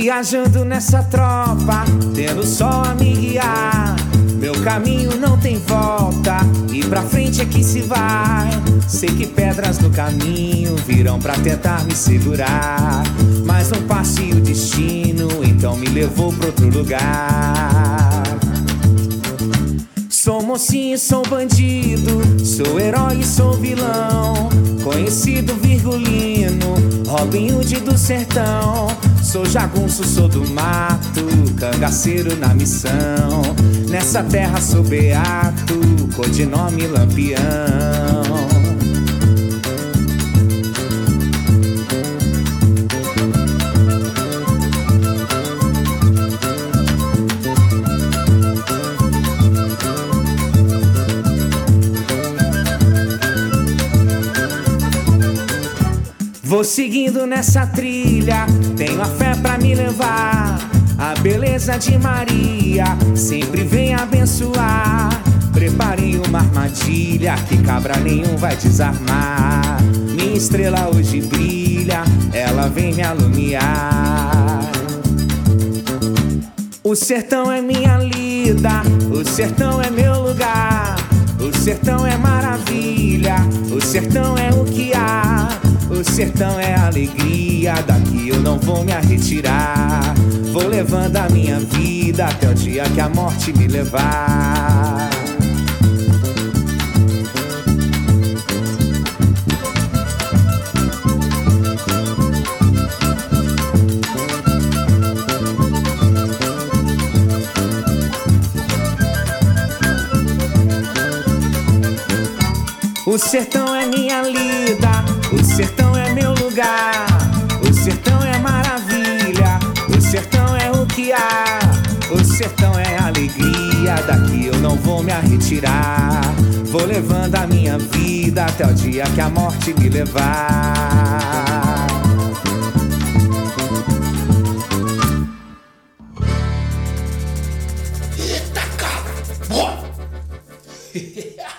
Viajando nessa tropa, tendo só a me guiar. Meu caminho não tem volta, e pra frente é que se vai. Sei que pedras no caminho virão pra tentar me segurar, mas não passe o destino, então me levou pra outro lugar. Sou mocinho, sou bandido, sou herói e sou vilão, conhecido virgulino, Robin Hood do sertão. Sou jagunço, sou do mato, cangaceiro na missão. Nessa terra sou beato, codinome Lampião. Vou seguindo nessa trilha, tenho a fé pra me levar. A beleza de Maria sempre vem abençoar. Preparei uma armadilha que cabra nenhum vai desarmar. Minha estrela hoje brilha, ela vem me alumiar. O sertão é minha lida, o sertão é meu lugar. O sertão é maravilha, o sertão é o que há. O sertão é alegria, daqui eu não vou me retirar. Vou levando a minha vida até o dia que a morte me levar. O sertão é minha lida, o sertão é meu lugar. O sertão é maravilha, o sertão é o que há. O sertão é alegria, daqui eu não vou me retirar. Vou levando a minha vida até o dia que a morte me levar. Eita, cara! Bora!